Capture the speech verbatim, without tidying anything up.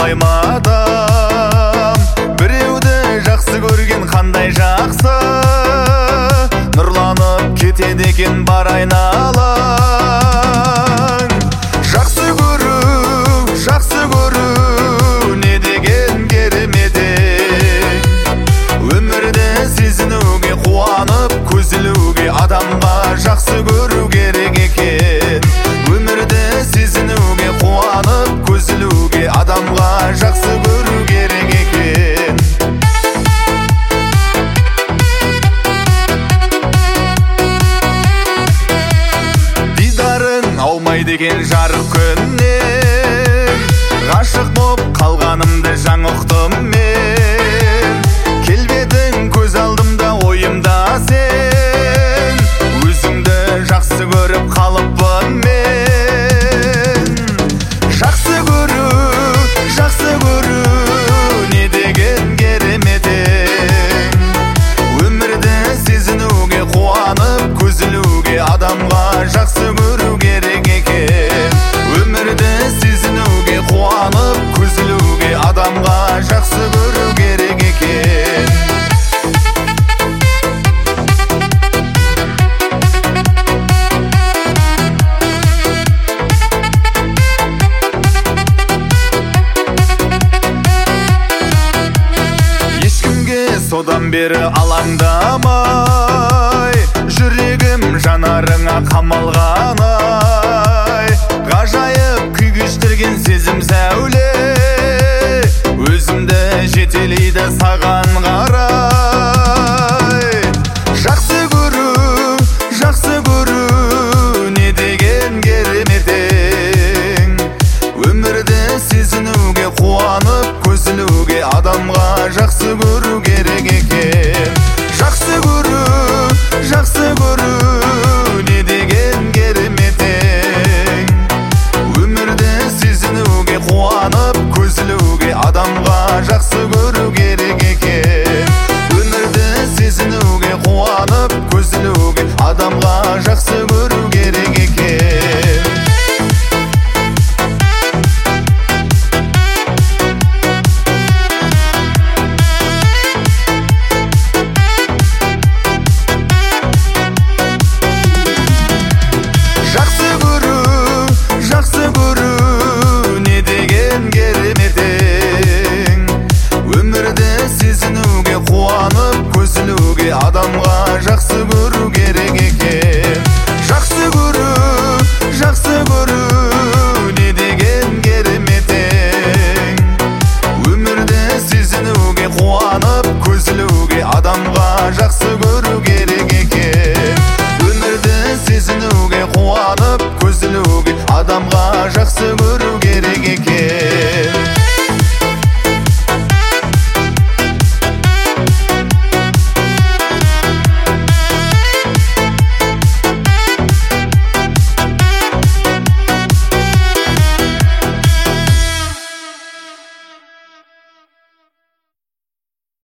ойлайма адам, біреуді жақсы көрген қандай жақсы, нұрланып кетеді екен бар айналаң. Жақсы көру, жақсы көру, не деген керемет ең. Өмірді сезінуге, қуанып көзілуге, адамға жақсы көру керек екен. Өмірді сезінуге, қуанып көзілуге, адамға жақсы көру керек екен. Дидарың аумайды екен жарық күннен, ғашық боп қалғанымды жаңа ұқтым мен. Келбетің көз алдымда, ойымда сен, өзіңді жақсы көріп қалыппын мен. Жақсы көру, жақсы көру, не деген керемет ең. Өмірді сезінуге, қуанып көзілуге, адамға жақсы көру керек екен. Өмірді сезінуге, қуанып көзілуге, адамға жақсы көру керек екен. Содан бері алаңдамай, жүрегім жанарыңа қамалған ай. Ғажайып күй кештірген сезім сәуле, өзімді жетелейді саған қарай. Жақсы көру, жақсы көру, не деген керемет ең. Өмірді сезінуге, қуанып көзілуге, адамға жақсы көру керек екен. Жақсы көру, жақсы көру, не деген керемет ең. Өмірді сезінуге, қуанып көзілуге, адамға жақсы көру керек екен. Өмірді сезінуге, қуанып көзілуге, адамға жақсы көру керек екен. Жақсы көру, жақсы көру, не деген керемет ең. Өмірді сезінуге, қуанып көзілуге, адамға жақсы көру керек екен. Жақсы көру, жақсы көру, не деген керемет ең. Өмірді сезінуге, қуанып көзілуге, адамға жақсы көру керек екен. Өмірді сезінуге, қуанып көзілуге, адамға жақсы көру керек екен.